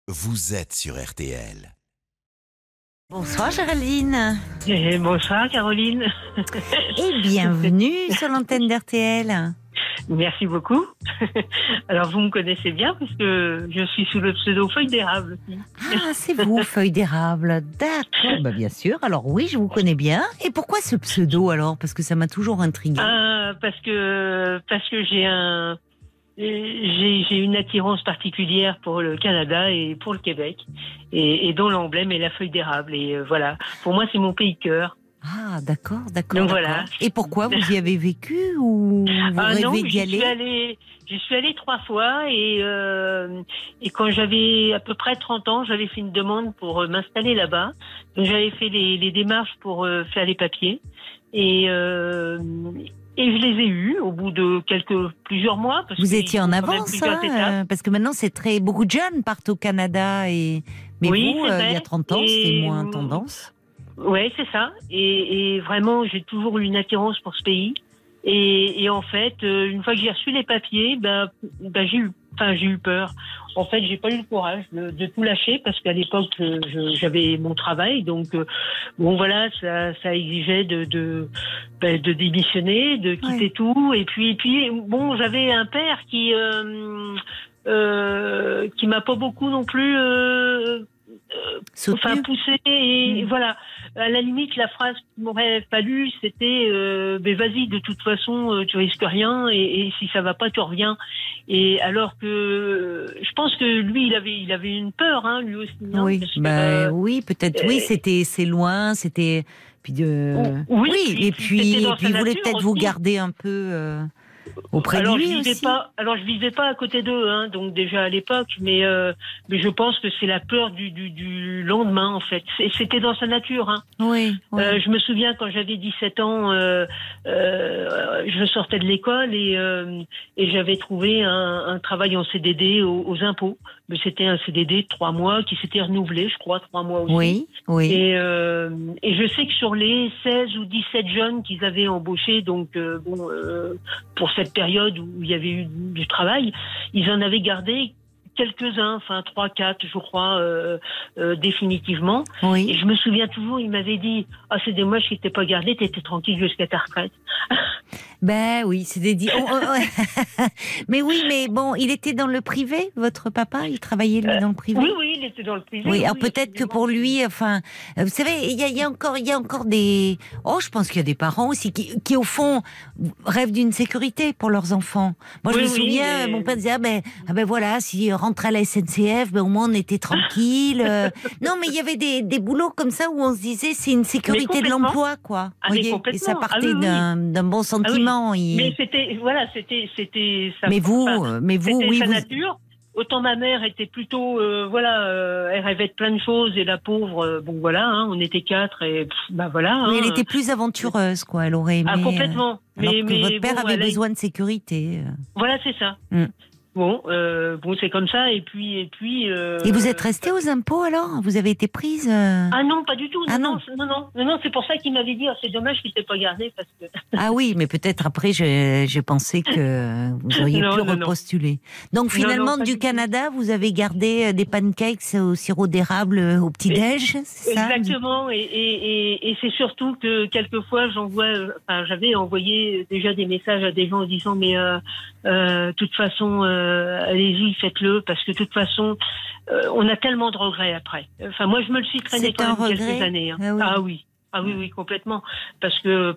vous êtes sur RTL. Bonsoir Géraldine. Et bonsoir Caroline. Et bienvenue sur l'antenne d'RTL. Merci beaucoup. Alors vous me connaissez bien parce que je suis sous le pseudo Feuille d'érable. Ah, c'est vous, Feuille d'érable. D'accord, bien sûr. Alors oui, je vous connais bien. Et pourquoi ce pseudo alors? Parce que ça m'a toujours intriguée. Parce que j'ai une attirance particulière pour le Canada et pour le Québec, et dont l'emblème est la feuille d'érable. Et voilà, pour moi, c'est mon pays de cœur. Ah, d'accord. Donc voilà. Et pourquoi vous y avez vécu ou vous rêvez d'y aller? J'y suis allée 3 fois et quand j'avais à peu près 30 ans, j'avais fait une demande pour m'installer là-bas. Donc j'avais fait les démarches pour faire les papiers et je les ai eus au bout de plusieurs mois. Vous étiez en avance, parce que maintenant beaucoup de jeunes partent au Canada mais oui, vous, il y a 30 ans, c'était moins tendance. Ouais, c'est ça. Et vraiment, j'ai toujours eu une attirance pour ce pays. Et en fait, une fois que j'ai reçu les papiers, j'ai eu peur. En fait, j'ai pas eu le courage de tout lâcher parce qu'à l'époque, j'avais mon travail. Donc, voilà, ça exigeait de démissionner, de quitter tout. Et puis, j'avais un père qui m'a pas beaucoup non plus poussé. Et voilà. À la limite, la phrase qui m'aurait fallu, c'était vas-y, de toute façon, tu risques rien, et si ça va pas, tu reviens. Et alors que je pense que lui, il avait une peur, hein, lui aussi. Oui, oui, peut-être. Oui, c'est loin, c'était. Puis oui, et puis il voulait peut-être vous garder un peu. Auprès de lui aussi. Je vivais pas à côté d'eux, hein, donc déjà à l'époque, mais je pense que c'est la peur du lendemain, en fait. C'était dans sa nature, hein. Oui. Je me souviens quand j'avais 17 ans, je sortais de l'école et j'avais trouvé un travail en CDD aux impôts. Mais c'était un CDD de 3 mois qui s'était renouvelé, je crois, 3 mois aussi. Oui. Et je sais que sur les 16 ou 17 jeunes qu'ils avaient embauchés, donc pour cette période où il y avait eu du travail, ils en avaient gardé quelques-uns, 3, 4, je crois, définitivement. Oui. Et je me souviens toujours, il m'avait dit « Ah, c'est dommage qu'il t'ait pas gardé, t'étais tranquille jusqu'à ta retraite. » Ben oui, c'était dit. Mais oui, mais bon, il était dans le privé, votre papa? Il travaillait lui dans le privé? Oui, il était dans le privé. Oui, alors peut-être que pour lui, vous savez, il y a encore des. Oh, je pense qu'il y a des parents aussi qui au fond rêvent d'une sécurité pour leurs enfants. Moi, je me souviens, mon père disait voilà, si rentrait à la SNCF, au moins on était tranquille. Non, mais il y avait des boulots comme ça où on se disait c'est une sécurité de l'emploi, quoi. Voyez, et ça partait d'un bon sentiment. Mais c'était ça. Mais vous, oui, sa nature. Autant ma mère était plutôt, elle rêvait de plein de choses, et la pauvre, on était 4 et voilà. Mais elle était plus aventureuse, quoi. Elle aurait aimé. Ah, complètement. Alors que votre père avait besoin de sécurité. Voilà, c'est ça. Bon, c'est comme ça, et puis. Et vous êtes restée aux impôts alors? Vous avez été prise? Ah non, pas du tout. Non, c'est pour ça qu'il m'avait dit c'est dommage qu'il t'ait pas gardé parce que. Ah oui, mais peut-être après j'ai pensé que vous auriez pu repostuler. Donc finalement du Canada, vous avez gardé des pancakes au sirop d'érable au petit-déj, c'est ça? Exactement, et c'est surtout que quelquefois j'avais envoyé déjà des messages à des gens en disant mais de toute façon allez-y, faites-le, parce que de toute façon on a tellement de regrets après. Enfin, moi je me le suis traîné quand même quelques années, hein. Ah oui, complètement, parce que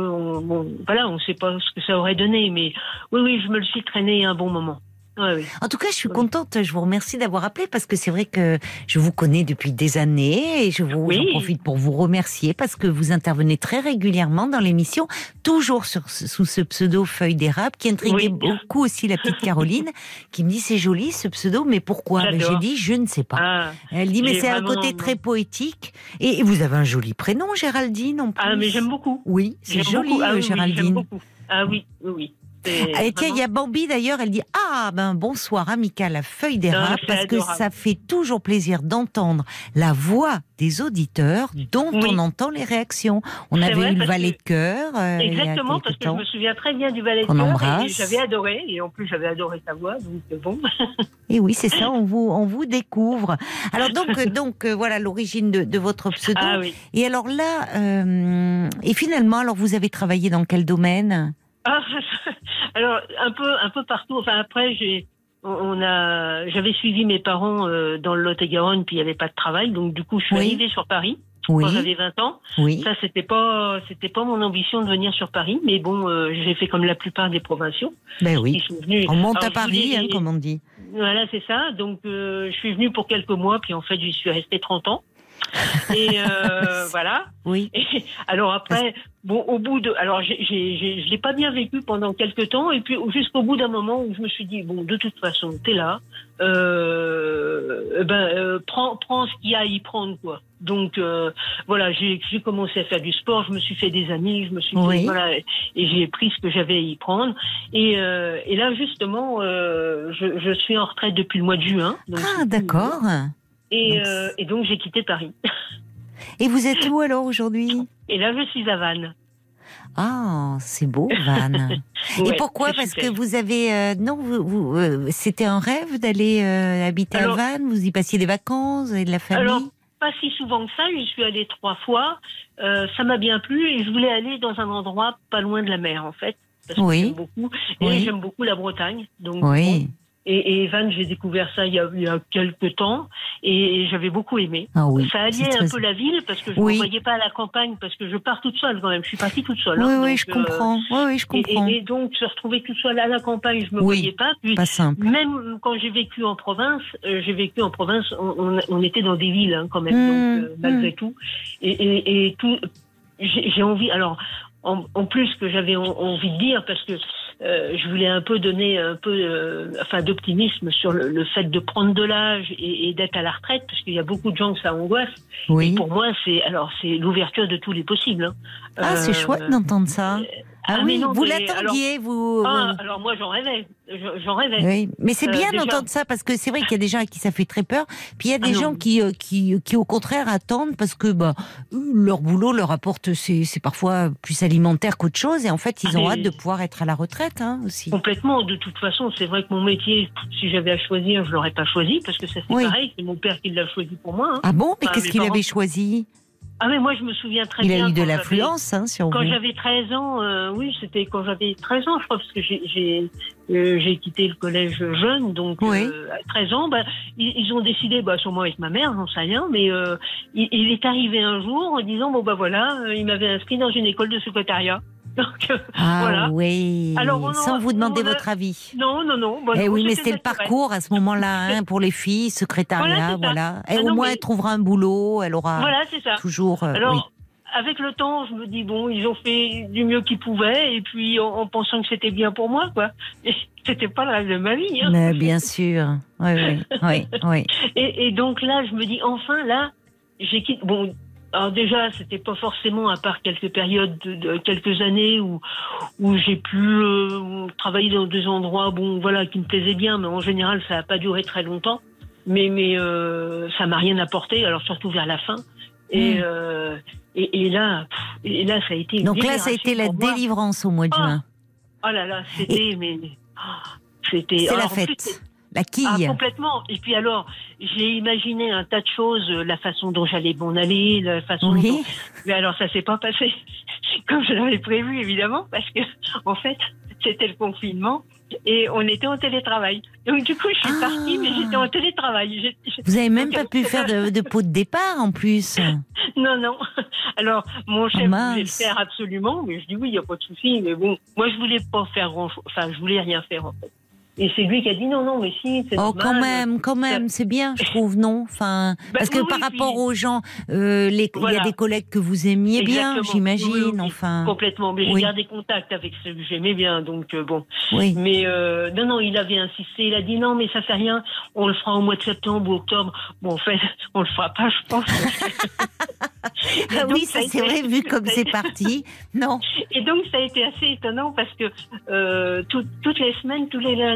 on sait pas ce que ça aurait donné, mais oui, je me le suis traîné un bon moment. Oui. En tout cas, je suis contente. Je vous remercie d'avoir appelé parce que c'est vrai que je vous connais depuis des années et j'en profite pour vous remercier parce que vous intervenez très régulièrement dans l'émission, toujours sous ce pseudo Feuille d'érable qui intriguait beaucoup aussi la petite Caroline qui me dit c'est joli ce pseudo, mais pourquoi? J'ai dit je ne sais pas. Elle dit mais c'est un côté très poétique et vous avez un joli prénom, Géraldine, en plus. Ah, mais j'aime beaucoup. Oui, c'est joli, Géraldine. J'aime beaucoup. Ah oui. Et tiens, il y a Bambi d'ailleurs, elle dit bonsoir amical, la feuille d'érable, parce que ça fait toujours plaisir d'entendre la voix des auditeurs dont on entend les réactions. On avait eu le valet de cœur. Exactement, parce que je me souviens très bien du valet de cœur et j'avais adoré, et en plus j'avais adoré sa voix, donc bon. Et oui, c'est ça, on vous découvre. Alors donc voilà l'origine de votre pseudo. Ah, oui. Et alors là, et finalement, alors vous avez travaillé dans quel domaine ? Alors un peu partout. Enfin après j'avais suivi mes parents dans le Lot-et-Garonne, puis il n'y avait pas de travail, donc du coup je suis arrivée sur Paris quand j'avais 20 ans. Oui. Ça c'était pas mon ambition de venir sur Paris, mais bon j'ai fait comme la plupart des provinciaux. Ben oui. Qui sont venus. On monte à Paris, comme on dit. Voilà, c'est ça. Donc je suis venue pour quelques mois, puis en fait j'y suis restée 30 ans. Et voilà. Oui. Et alors après, au bout de, alors je l'ai pas bien vécu pendant quelques temps, et puis jusqu'au bout d'un moment où je me suis dit de toute façon t'es là, prends ce qu'il y a à y prendre quoi. Donc voilà, j'ai commencé à faire du sport, je me suis fait des amis, et j'ai pris ce que j'avais à y prendre. Et là justement, je suis en retraite depuis le mois de juin. Donc, d'accord. Et donc j'ai quitté Paris. Et vous êtes où alors aujourd'hui ? Et là je suis à Vannes. Ah, c'est beau Vannes. Et pourquoi ? Parce que vous avez c'était un rêve d'aller habiter à Vannes. Vous y passiez des vacances, vous avez de la famille. Alors pas si souvent que ça. J'y suis allée 3 fois. Ça m'a bien plu et je voulais aller dans un endroit pas loin de la mer en fait. Parce que j'aime beaucoup. Et j'aime beaucoup la Bretagne. Donc Et Vannes, j'ai découvert ça il y a quelques temps et j'avais beaucoup aimé. Ça alliait un peu la ville parce que je ne me voyais pas à la campagne parce que je pars toute seule quand même. Je suis partie toute seule. Je comprends. Je comprends. Et donc, se retrouver toute seule à la campagne, je ne me voyais pas. Puis, pas simple. Même quand j'ai vécu en province, on était dans des villes quand même, donc malgré tout. Et tout, j'ai envie. Alors, en plus que j'avais envie de dire parce que je voulais un peu donner d'optimisme sur le fait de prendre de l'âge et d'être à la retraite parce qu'il y a beaucoup de gens que ça angoisse. Oui. Et pour moi, c'est l'ouverture de tous les possibles. C'est chouette d'entendre ça. Vous l'attendiez, alors moi j'en rêvais. Oui, mais c'est bien d'entendre ça parce que c'est vrai qu'il y a des gens à qui ça fait très peur. Puis il y a des gens qui au contraire attendent parce que leur boulot leur apporte, c'est parfois plus alimentaire qu'autre chose et en fait ils ont hâte de pouvoir être à la retraite aussi. Complètement. De toute façon, c'est vrai que mon métier, si j'avais à choisir, je l'aurais pas choisi parce que ça c'est pareil, c'est mon père qui l'a choisi pour moi. Ah bon, mais qu'est-ce qu'il avait choisi ? Ah mais moi je me souviens très bien. Il a eu de l'affluence sur vous. Quand j'avais 13 ans, c'était quand j'avais 13 ans je crois parce que j'ai quitté le collège jeune donc à 13 ans ils ont décidé sûrement avec ma mère, j'en sais rien mais il est arrivé un jour en disant il m'avait inscrit dans une école de secrétariat. Donc, voilà. Oui, alors, sans vous demander votre avis. Non. Mais c'était le parcours à ce moment-là, pour les filles, secrétariat, voilà. Et au moins, elle trouvera un boulot, elle aura toujours... Alors, avec le temps, je me dis, ils ont fait du mieux qu'ils pouvaient, et puis en pensant que c'était bien pour moi, quoi. Et c'était pas le rêve de ma vie. Mais bien sûr, oui. Et donc là, je me dis, enfin, là, j'ai quitté... Alors déjà, c'était pas forcément, à part quelques périodes de quelques années où j'ai pu travailler dans des endroits, qui me plaisaient bien, mais en général, ça n'a pas duré très longtemps. Mais ça m'a rien apporté, alors surtout vers la fin. Et là, ça a été. Donc là, ça a été la délivrance au mois de juin. Oh là là, c'était, c'était. C'est la fête. La quille. Complètement. Et puis alors, j'ai imaginé un tas de choses, la façon dont j'allais m'en aller, la façon dont... Mais alors, ça s'est pas passé comme je l'avais prévu, évidemment, parce que, en fait, c'était le confinement et on était en télétravail. Donc, du coup, je suis partie, mais j'étais en télétravail. Vous avez même pas pu faire de pot de départ, en plus. Non. Alors, mon chef voulait le faire absolument, mais je dis oui, il n'y a pas de souci. Mais bon, moi, je voulais pas faire grand-chose. Enfin, je voulais rien faire, en fait. Et c'est lui qui a dit non, mais si, c'est normal. Quand même, c'est bien, je trouve, non ? Enfin, parce que par rapport aux gens, il y a des collègues que vous aimiez bien, j'imagine, enfin. Complètement, mais j'ai gardé contact avec ceux que j'aimais bien, donc bon. Oui. Mais non, il avait insisté, il a dit non, mais ça fait rien, on le fera au mois de septembre ou octobre. Bon, en fait, on le fera pas, je pense. Ah oui, ça c'est vrai, vu comme c'est parti. Non. Et donc, ça a été assez étonnant parce que toutes les semaines, tous les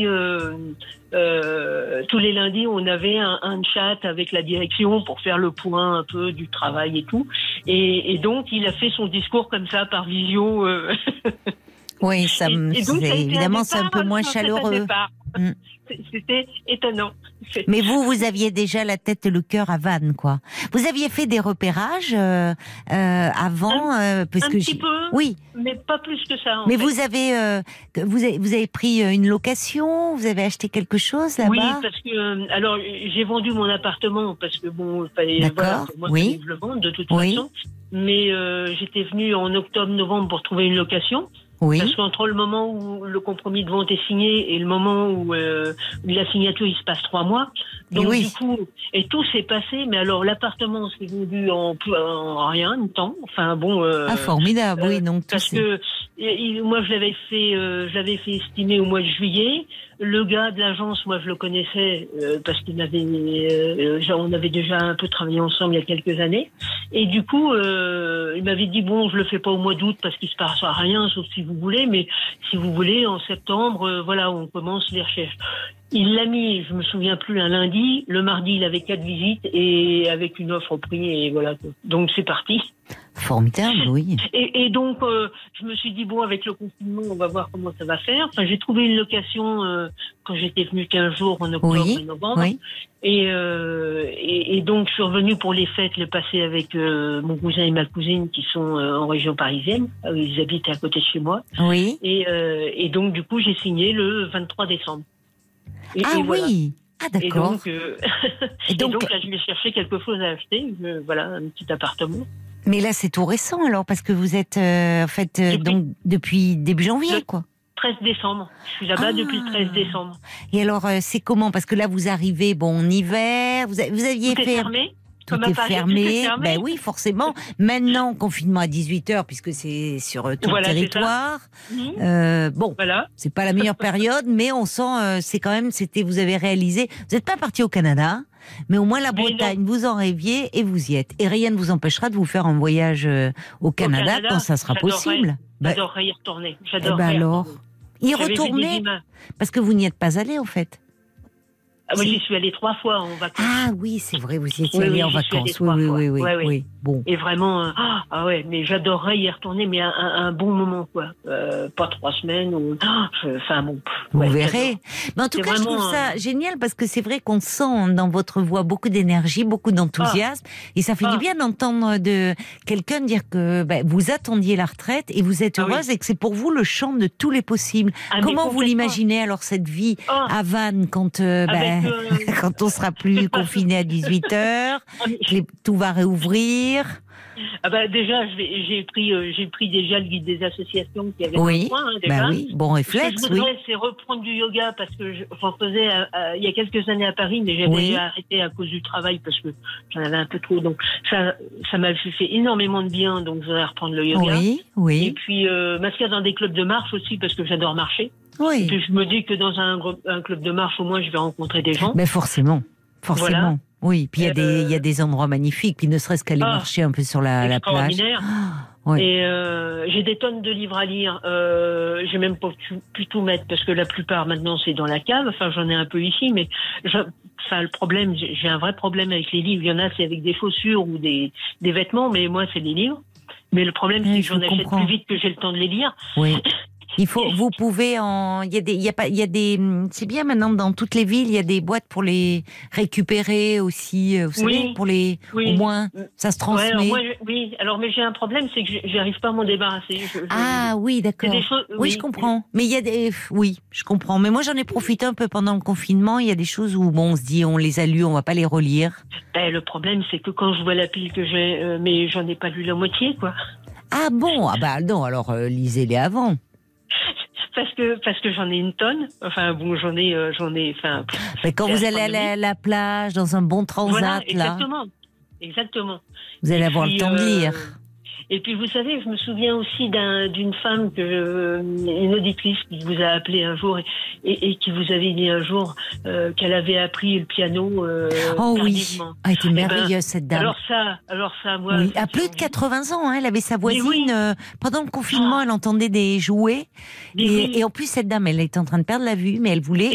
lundis, on avait un chat avec la direction pour faire le point un peu du travail et tout. Et donc, il a fait son discours comme ça par visio. Oui, évidemment, c'est un peu moins chaleureux. C'était étonnant. Mais vous aviez déjà la tête et le cœur à Vannes, quoi. Vous aviez fait des repérages avant, parce un que petit peu, oui, mais pas plus que ça. Mais fait. vous avez pris une location, vous avez acheté quelque chose là-bas? Oui, parce que alors j'ai vendu mon appartement parce que bon, il fallait, d'accord, moi, oui, je le vendre de toute façon. Mais j'étais venue en octobre-novembre pour trouver une location. Oui. Parce qu'entre le moment où le compromis de vente est signé et le moment où la signature, il se passe 3 mois. Donc du coup, et tout s'est passé. Mais alors l'appartement s'est vendu en rien de temps. Enfin bon. Formidable, oui. Donc parce que moi je l'avais fait estimer au mois de juillet. Le gars de l'agence, moi je le connaissais parce qu'on avait déjà un peu travaillé ensemble il y a quelques années. Et du coup, il m'avait dit bon, je le fais pas au mois d'août parce qu'il se passera rien, sauf si vous voulez, mais si vous voulez, en septembre, voilà, on commence les recherches. Il l'a mis, je me souviens plus, un lundi. Le mardi, il avait 4 visites et avec une offre au prix et voilà. Donc c'est parti. Formidable, oui. Et donc, je me suis dit, bon, avec le confinement, on va voir comment ça va faire. Enfin, j'ai trouvé une location quand j'étais venue 15 jours en octobre et novembre. Oui. Et donc, je suis revenue pour les fêtes, le passer avec mon cousin et ma cousine qui sont en région parisienne. Ils habitent à côté de chez moi. Oui. Et donc, du coup, j'ai signé le 23 décembre. Et voilà. Oui. Ah, d'accord. Et donc là, je vais chercher quelque chose à acheter. Voilà, un petit appartement. Mais là, c'est tout récent alors, parce que vous êtes depuis début janvier, quoi. 13 décembre. Je suis là-bas depuis le 13 décembre. Et alors, c'est comment? Parce que là, vous arrivez, en hiver, vous aviez tout est fermé. Tout est fermé. Ben oui, forcément. Maintenant, confinement à 18h, puisque c'est sur tout le territoire. Voilà. C'est pas la meilleure période, mais on sent, c'est quand même, vous avez réalisé. Vous n'êtes pas parti au Canada, mais au moins la Bretagne, vous en rêviez et vous y êtes. Et rien ne vous empêchera de vous faire un voyage au Canada quand ça sera possible. J'adorerais y retourner. Alors, y retourner, parce que vous n'y êtes pas allé, en fait. Ah, moi, j'y suis allée 3 fois en vacances. Ah oui, c'est vrai, vous y étiez allée en vacances. Oui. Bon. Et vraiment, mais j'adorerais y retourner, mais un bon moment, quoi. Pas 3 semaines ou. Enfin bon. Vous verrez. Mais en tout cas, je trouve ça génial parce que c'est vrai qu'on sent dans votre voix beaucoup d'énergie, beaucoup d'enthousiasme, et ça fait du bien d'entendre de quelqu'un dire que vous attendiez la retraite et vous êtes heureuse et que c'est pour vous le champ de tous les possibles. Comment vous l'imaginez alors cette vie à Vannes quand quand on sera plus confiné à 18h, tout va réouvrir? Déjà, j'ai pris déjà le guide des associations qui avait un point, déjà. Bon réflexe, Ce que je voudrais, c'est reprendre du yoga parce que j'en faisais il y a quelques années à Paris, mais j'avais arrêté à cause du travail parce que j'en avais un peu trop. Donc ça m'a fait énormément de bien, donc je voudrais reprendre le yoga. Et puis m'inscrire dans des clubs de marche aussi parce que j'adore marcher. Et puis je me dis que dans un club de marche, au moins, je vais rencontrer des gens. Mais forcément. Voilà. Oui, puis il y a des endroits magnifiques, puis ne serait-ce qu'aller marcher un peu sur la plage. Et j'ai des tonnes de livres à lire. J'ai même pas pu tout mettre parce que la plupart maintenant c'est dans la cave. Enfin, j'en ai un peu ici, mais le problème, j'ai un vrai problème avec les livres. Il y en a, c'est avec des chaussures ou des vêtements, mais moi, c'est des livres. Mais le problème, c'est que j'en achète plus vite que j'ai le temps de les lire. Oui. Vous pouvez c'est bien maintenant dans toutes les villes, il y a des boîtes pour les récupérer aussi, vous savez, pour au moins, ça se transmet. Mais j'ai un problème, c'est que j'arrive pas à m'en débarrasser. Oui, d'accord. Oui, je comprends. Mais il y a je comprends. Mais moi, j'en ai profité un peu pendant le confinement. Il y a des choses où, on se dit, on les a lues, on va pas les relire. Le problème, c'est que quand je vois la pile que j'ai, mais j'en ai pas lu la moitié, quoi. Ah bon? Non, alors, lisez-les avant. Parce que j'en ai une tonne. Enfin bon, j'en ai. Mais quand vous allez à la plage dans un bon transat, exactement. Vous allez avoir le temps de lire. Et puis vous savez, je me souviens aussi d'une femme une auditrice qui vous a appelé un jour et qui vous avait dit un jour qu'elle avait appris le piano. Oh oui, tardivement. elle était merveilleuse cette dame. Alors ça, moi. Oui, à plus de 80 ans, hein, elle avait sa voisine. Pendant le confinement, elle entendait des jouets. Et en plus, cette dame, elle était en train de perdre la vue, mais elle voulait.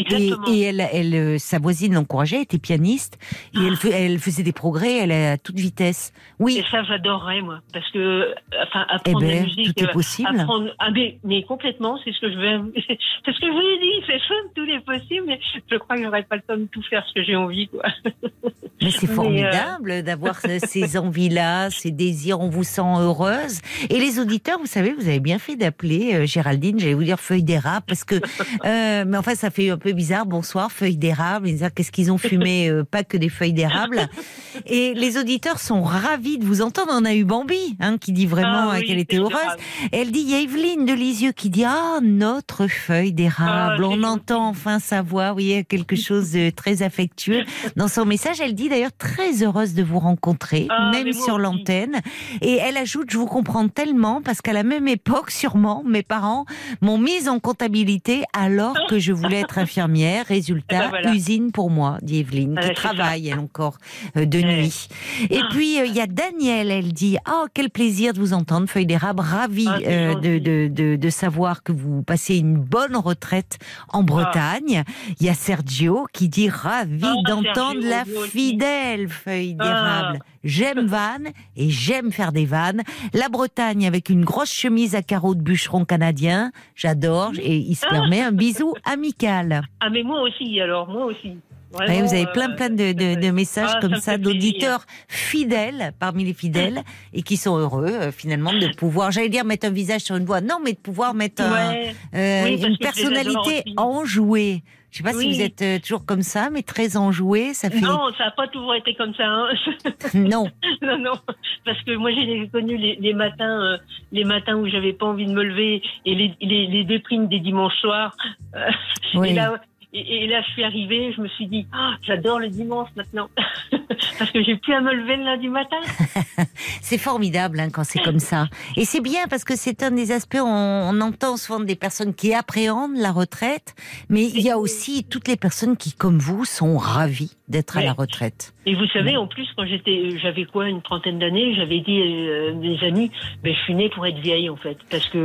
Et sa voisine l'encourageait, elle était pianiste. Et elle faisait des progrès, elle à toute vitesse. Oui. Et ça, j'adorerais, moi. Parce que, apprendre la musique. Tout est possible. Mais complètement, c'est ce que je veux. C'est ce que je vous ai dit, c'est chouette, tout est possible, mais je crois que j'aurais pas le temps de tout faire ce que j'ai envie, quoi. Mais c'est formidable d'avoir ces envies-là, ces désirs, on vous sent heureuse. Et les auditeurs, vous savez, vous avez bien fait d'appeler Géraldine, j'allais vous dire feuille d'érable, parce que, mais enfin, ça fait un peu bizarre, bonsoir, feuille d'érable, ils disent, qu'est-ce qu'ils ont fumé, pas que des feuilles d'érable. Et les auditeurs sont ravis de vous entendre. On a eu Bambi, qui dit vraiment qu'elle était heureuse. Et elle dit, il y a Evelyne de Lisieux qui dit, notre feuille d'érable, on entend enfin sa voix, vous voyez, quelque chose de très affectueux. Dans son message, elle dit d'ailleurs très heureuse de vous rencontrer, même sur l'antenne. Et elle ajoute, je vous comprends tellement, parce qu'à la même époque, sûrement, mes parents m'ont mise en comptabilité alors que je voulais être infirmière. Résultat, usine pour moi, dit Evelyne, qui travaille, elle encore, de nuit. Et puis, il y a Danielle, elle dit, quel plaisir de vous entendre, feuille d'érable, ravie de savoir que vous passez une bonne retraite en Bretagne. Il y a Sergio qui dit, ravi d'entendre la fidèle feuille d'érable. J'aime vannes et j'aime faire des vannes. La Bretagne avec une grosse chemise à carreaux de bûcheron canadien, j'adore, et il se permet un bisou amical. Ah mais moi aussi, moi aussi. Vraiment, vous avez plein de messages comme ça d'auditeurs fidèles parmi les fidèles et qui sont heureux finalement de pouvoir, j'allais dire mettre un visage sur une voix, non, mais de pouvoir mettre une personnalité enjouée. Je sais pas si vous êtes toujours comme ça, mais très enjoué, ça fait... Non, ça n'a pas toujours été comme ça. Non. non, parce que moi j'ai connu les matins où j'avais pas envie de me lever et les déprimes des dimanches soirs. Et là, je suis arrivée, je me suis dit, j'adore le dimanche maintenant, parce que j'ai plus à me lever le lundi matin. C'est formidable quand c'est comme ça. Et c'est bien parce que c'est un des aspects, on entend souvent des personnes qui appréhendent la retraite, mais il y a aussi toutes les personnes qui, comme vous, sont ravies d'être à la retraite. Et vous savez, en plus, quand j'avais une trentaine d'années, j'avais dit à mes amis, je suis née pour être vieille, en fait, parce que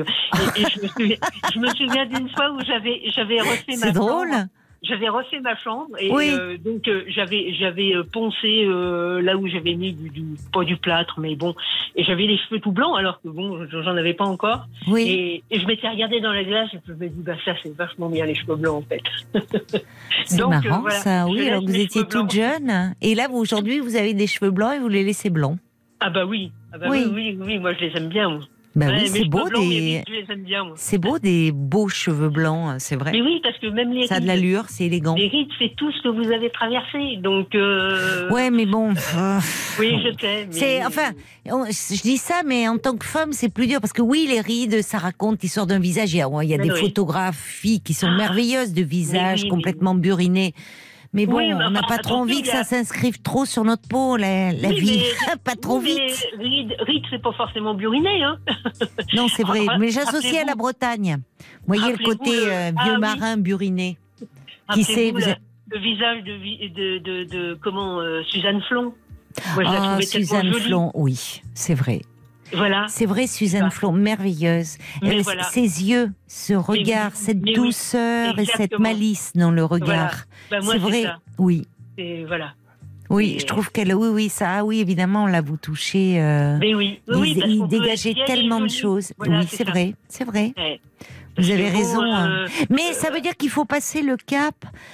je me souviens d'une fois où j'avais refait ma drôle. J'avais refait ma chambre et donc j'avais poncé là où j'avais mis pas du plâtre, mais bon, et j'avais les cheveux tout blancs alors que bon, j'en avais pas encore. Et je m'étais regardée dans la glace et je me dis ça c'est vachement bien les cheveux blancs en fait. C'est donc, marrant ça, oui, alors que vous étiez toute jeune et là aujourd'hui vous avez des cheveux blancs et vous les laissez blancs. Oui, moi je les aime bien. Moi. Oui, c'est beau c'est beau des beaux cheveux blancs, c'est vrai. Mais oui, parce que même les rides, ça a de l'allure, c'est élégant. Les rides, c'est tout ce que vous avez traversé, donc. Ouais, mais bon. Oui, je sais. Mais... je dis ça, mais en tant que femme, c'est plus dur parce que oui, les rides, ça raconte l'histoire d'un visage. Il y a des photographies qui sont merveilleuses de visages complètement burinés. Mais bon, on n'a pas trop envie que ça s'inscrive trop sur notre peau, la vie. Pas trop vite. Ride, c'est pas forcément buriné, hein. Non, c'est vrai. Mais j'associe à la Bretagne. Vous voyez le côté vieux marin buriné. Qui sait le visage de Suzanne Flon. Moi, Suzanne Flon, oui, c'est vrai. Voilà. C'est vrai, Suzanne Flon, merveilleuse. Ses yeux, ce regard, cette douceur et cette malice dans le regard. Moi, c'est vrai, oui. Oui, je trouve qu'elle, oui, évidemment, là, vous touchez. Mais il dégageait tellement de choses. Voilà, c'est vrai. Ouais. Vous avez raison. Mais ça veut dire qu'il faut passer le cap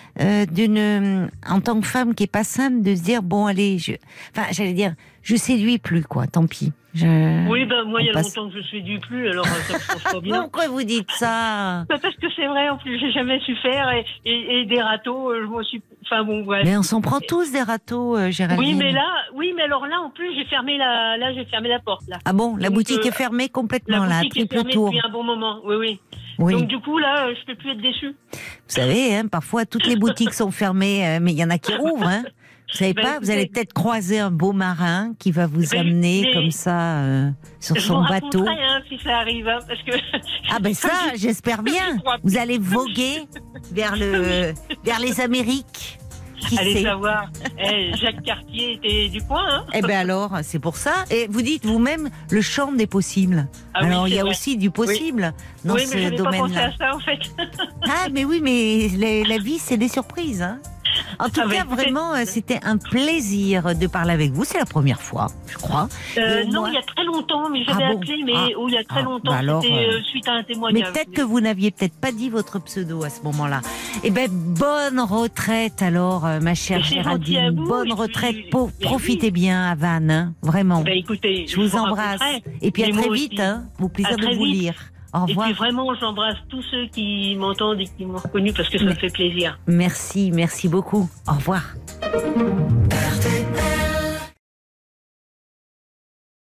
en tant que femme qui est pas simple, de se dire bon allez, j'allais dire, je séduis plus quoi, tant pis. Oui, moi il y a longtemps que je séduis plus, alors ça me change pas bien. Pourquoi vous dites ça? Parce que c'est vrai, en plus j'ai jamais su faire et des râteaux, je m'en suis. Enfin bon, bref. Mais on s'en prend tous des râteaux, Géraldine. Oui, mais alors là en plus j'ai fermé la porte là. Ah bon, la boutique est fermée complètement là, triple tour. Depuis un bon moment, oui. Donc du coup là, je peux plus être déçue. Vous savez, parfois toutes les boutiques sont fermées, mais il y en a qui rouvrent. Vous savez pas, vous allez peut-être croiser un beau marin qui va vous amener comme ça sur son bateau. Hein, si ça arrive, hein, parce que... Ah ben ça, j'espère bien. Vous allez voguer vers les Amériques. Allez savoir. Jacques Cartier était du coin. Hein. Eh ben alors, c'est pour ça. Et vous dites vous-même le champ des possibles. Ah alors oui, il y a vrai. aussi du possible dans mais ce j'avais pas pensé domaine-là. à ça en fait. Ah mais oui, mais la vie c'est des surprises. Hein. En tout cas, vraiment, c'était un plaisir de parler avec vous. C'est la première fois, je crois. Non, moi... il y a très longtemps, mais j'avais appelé, mais il y a très longtemps, c'était suite à un témoignage. Mais peut-être que vous n'aviez peut-être pas dit votre pseudo à ce moment-là. Eh ben, bonne retraite alors, ma chère Géraldine. Bonne retraite. Profitez bien à Vannes, hein, vraiment. Ben, écoutez, je vous embrasse. Et puis à très vite, hein, au plaisir de vous lire. Au revoir. Et puis vraiment, j'embrasse tous ceux qui m'entendent et qui m'ont reconnu parce que ça me fait plaisir. Merci beaucoup. Au revoir.